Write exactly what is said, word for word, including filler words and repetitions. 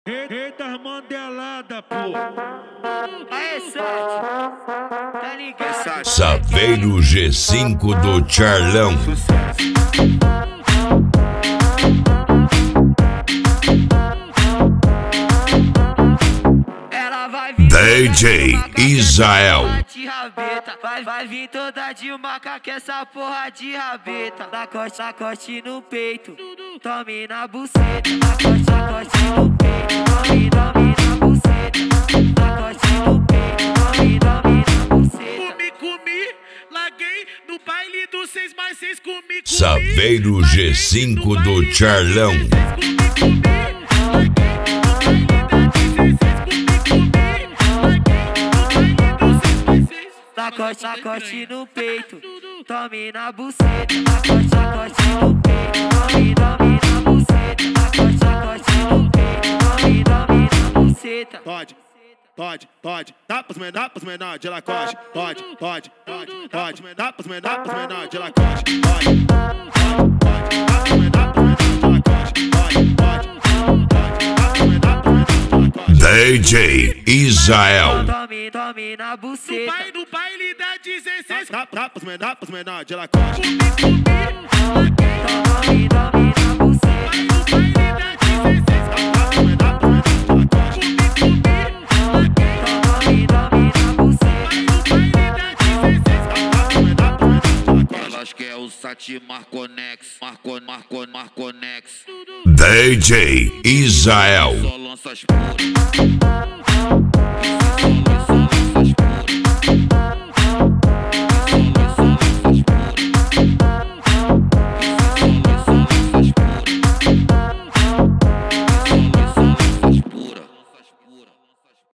Eita mandelada, pô. Aê, Sete, tá ligado? Saveiro G cinco do Charlão. Ela vai vir D J Israel. Vai, vai vir toda de maca que essa porra de rabeta. Na coste, na coste no peito, tome na buceta. Na coste, na coste no peito, tome, tome na buceta. Na coste no peito, tome, tome na buceta. Comi, comi, larguei no baile do seis mais seis. Comi, comi, Saveiro G cinco do Charlão. Na coste, na coste no peito, tome na buceta. Na coste, na coste no peito, tome, tome na buceta. Na coste, na coste no peito, tome, tome na buceta. Pode, pode, pode, dá pros menor, pros menor de Lacoste. Pode, pode, pode, pode, dá pros menor, pros menor de Lacoste. Pode, pode, pode, dá pros menor, pros menor de Lacoste. Pode, pode, pode, dá pros menor, pros menor de Lacoste. D J Israel. Tome, tome na buceta. Vai no baile da dezesseis. Dá, dá pros menor, pros menor de Lacoste. Tome, tome na buceta. Dá pros menor, pros menor de Lacoste. Tome, tome na buceta. Dá pros menor, pros menor de Lacoste. Elas quer o Sati Marconex, Marco, Marco, Marconex. D J Israel. Só lança as putas.